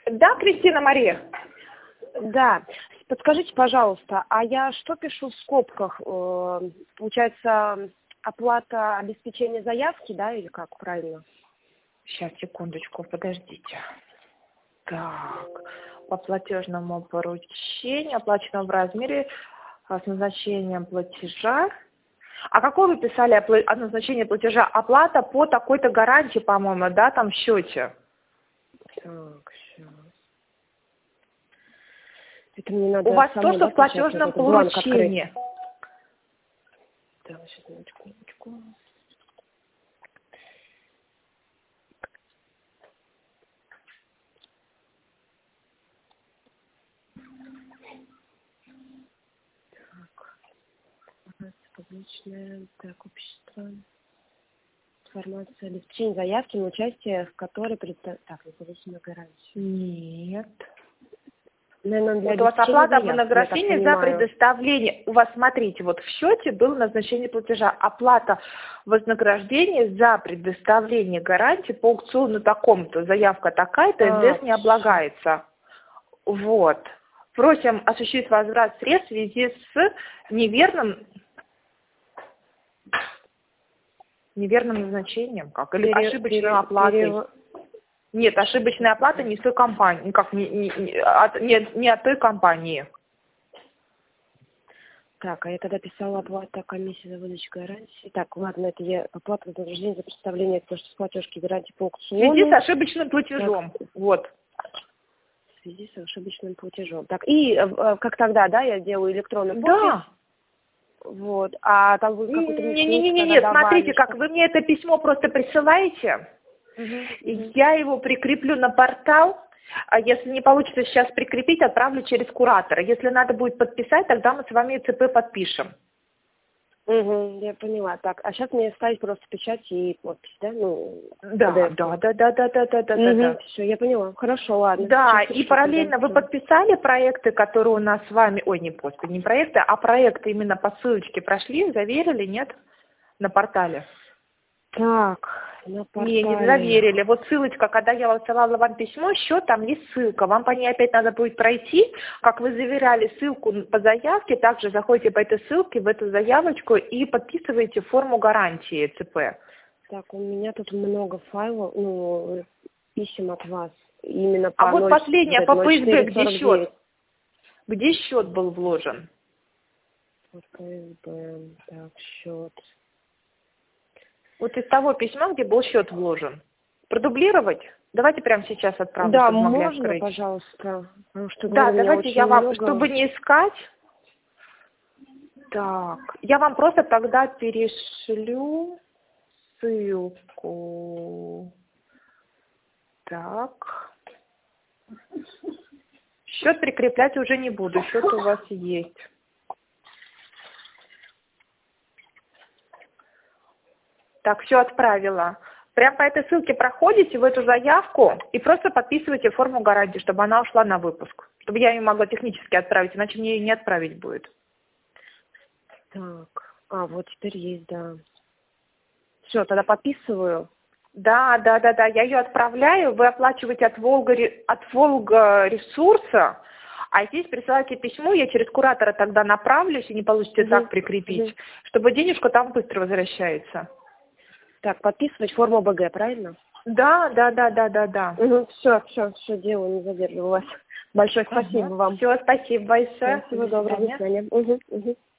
Да, Кристина Мария? Да. Подскажите, пожалуйста, а я что пишу в скобках? Получается, оплата обеспечения заявки, да, или как правильно? Сейчас, секундочку, подождите. Так, по платежному поручению, оплаченного в размере с назначением платежа. А какое вы писали назначение платежа? Оплата по такой-то гарантии, по-моему, да, там в счете? Так, сейчас. Это мне надо У вас то, что в платежном поручении. Да, сейчас, минуточку. Так, публичное, так, общество. Информация обеспечения заявки на участие, в которой так, независимая гарантия. Нет. Наверное, для вот у вас оплата заявки, вознаграждения за предоставление. У вас, смотрите, вот в счете было назначение платежа. Оплата вознаграждения за предоставление гарантии по аукциону такому-то. Заявка такая-то, НДС не облагается. Вот. Просим осуществить возврат средств в связи с неверным назначением, как, или ошибочной оплатой. Нет, ошибочная оплата не с той компании, не от той компании. Так, а я тогда писала оплата комиссии за выдачу гарантии. Так, ладно, это я оплата вознаграждения за представление платежки гарантии по аукциону. В связи с ошибочным платежом. Так. Вот. В связи с ошибочным платежом. Так, и как тогда, да, я делаю электронную подпись? Да. Вот. А там вы какой-то Не, смотрите, как вы мне это письмо просто присылаете. Я его прикреплю на портал, а если не получится сейчас прикрепить, отправлю через куратора. Если надо будет подписать, тогда мы с вами ЦП подпишем. Я поняла. Так, а сейчас мне ставить просто печать и подпись, да? Ну, да. Все, я поняла. Хорошо, ладно. Да, и параллельно вы подписали проекты, которые у нас с вами, не проекты, а проекты именно по ссылочке прошли, заверили, нет? На портале. Так, на портале. Не заверили. Вот ссылочка, когда я высылала вам письмо, счет, там есть ссылка. Вам по ней опять надо будет пройти. Как вы заверяли ссылку по заявке, также заходите по этой ссылке в эту заявочку и подписываете форму гарантии ЦП. Так, у меня тут много файлов, писем от вас. Именно по вот последняя, по ФСБ, где 0449. счет? Где счет был вложен? По ФСБ, так, счет. Вот из того письма, где был счет вложен. Продублировать? Давайте прямо сейчас отправлю, да, чтобы могли можно, открыть. Пожалуйста. Что, да, давайте я вам, много. чтобы не искать. Так, я вам просто тогда перешлю ссылку. Так. Счет прикреплять уже не буду, счет у вас есть. Так, все отправила. Прям по этой ссылке проходите в эту заявку и просто подписывайте форму гарантии, чтобы она ушла на выпуск. Чтобы я ее могла технически отправить, иначе мне ее не отправить будет. Так, вот теперь есть, да. Все, тогда подписываю. Да, я ее отправляю, вы оплачиваете от Волга ресурса, а здесь присылайте письмо, я через куратора тогда направлюсь, и не получится так прикрепить, чтобы денежка там быстро возвращается. Так, подписывать форму БГ, правильно? Да. Все делаю, не задерживаю вас. Большое спасибо вам. Все, спасибо большое. Всего доброго, до свидания.